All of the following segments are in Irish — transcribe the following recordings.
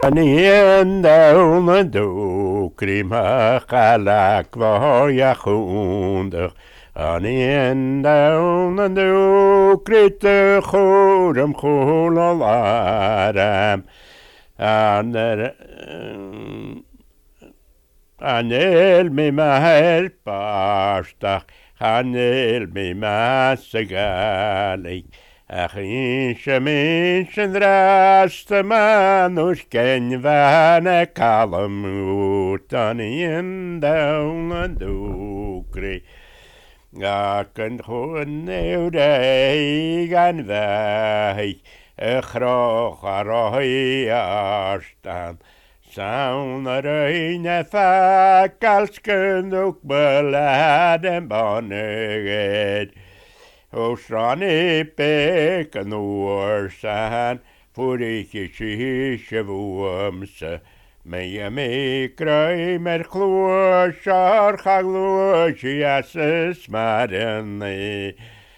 Anian down the do crima calac voya chunder. Anian down the do crit chodem chulalaram. Anel mi mahel pastach. Anel mi masagali. Achin shemin raste manus ken vane kalamut in down and dukri. Aken hun neude gan vei chroch aroi astan. Saun reine fakalsken ook beladen bonneget. O strani peken oorsan, voor ik je schiesje woemse. Mee me krui met gloosjar, ga gloosje jasses marene.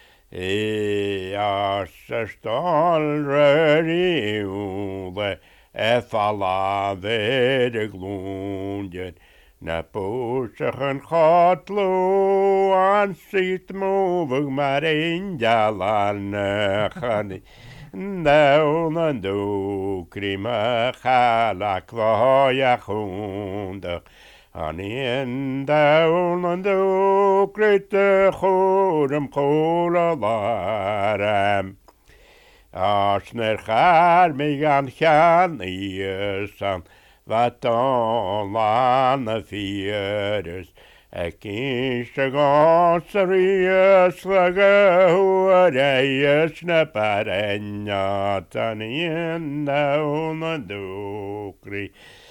As stal röriule, falla de gloendjen. Na poosigen godlo aan ziet movig maar in jalan gaan. Nou en doe krima gala kwaya groendig. Aan in down en doe krite godem kola warm. Als gaat me gaan eersan. Wat on virus, kinse seriös lagahurejus naparenjatan in down dukri.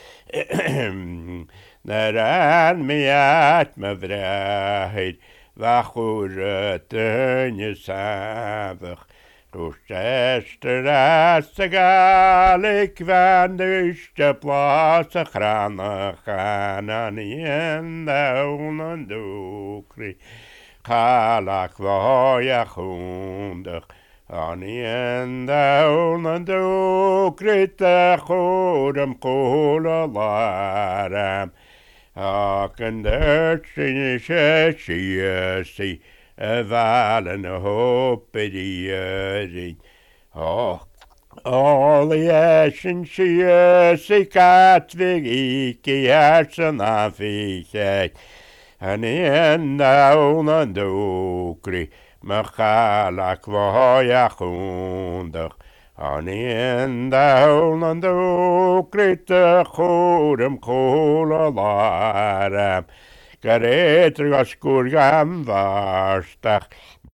Naran mi at me vrijheid, wachureten je savig. Roestester galik van de plaats grana gaan aan in down en dukri. Galak voya groendig aan in down en dukri te godem kola laram. Aken dertje sessie. Valen hoppe die all the ashen she katvig ikke hersen af ik en in down en dukri machalak voya chundig en in down en dukri te chodem kola laram. Garetr goskur gam varstach,